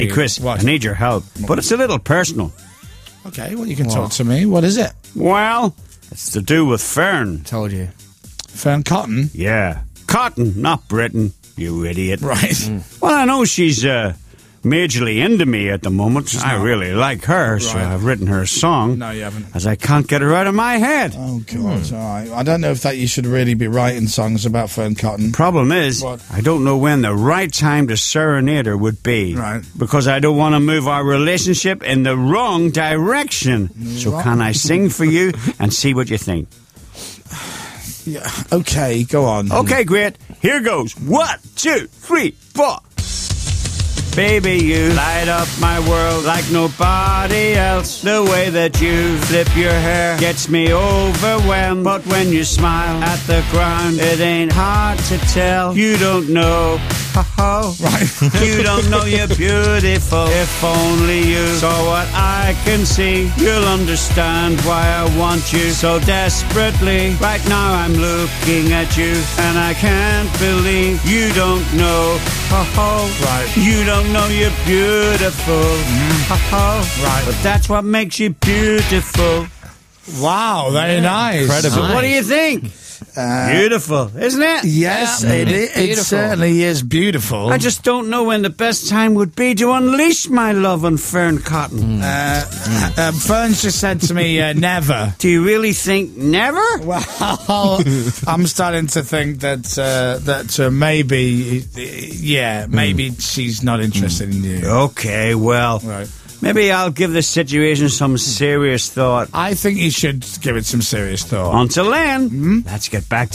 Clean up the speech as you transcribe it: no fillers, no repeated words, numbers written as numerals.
Hey, Chris, What? I need your help, but it's a little personal. Okay, well, you can talk to me. What is it? Well, it's to do with Fern. Told you. Fern Cotton? Yeah. Cotton, not Britain, you idiot. Right. Well, I know she's majorly into me at the moment. I really like her, so Right. I've written her a song. No, you haven't. As I can't get her out of my head. Oh, God. All right. I don't know if that you should really be writing songs about Fern Cotton. Problem is, What? I don't know when the right time to serenade her would be. Right. Because I don't want to move our relationship in the wrong direction. So can I sing for you and see what you think? Yeah. Okay, go on. Okay, great. Here goes. 1, 2, 3, 4. Baby, you light up my world like nobody else. The way that you flip your hair gets me overwhelmed. But when you smile at the ground, it ain't hard to tell. You don't know. Right. You don't know you're beautiful. If only you saw what I can see, you'll understand why I want you so desperately. Right now I'm looking at you and I can't believe you don't know. Right. You don't know you're beautiful. Right. But that's what makes you beautiful. Wow, very nice. Incredible. So what do you think? Beautiful, isn't it? Yes, it Beautiful. certainly is beautiful. I just don't know when the best time would be to unleash my love on Fern Cotton. Fern's just said to me, never. Do you really think never? Well, I'm starting to think that maybe, maybe she's not interested in you. Okay, well, Right. maybe I'll give the situation some serious thought. I think you should give it some serious thought. Until then, let's get back to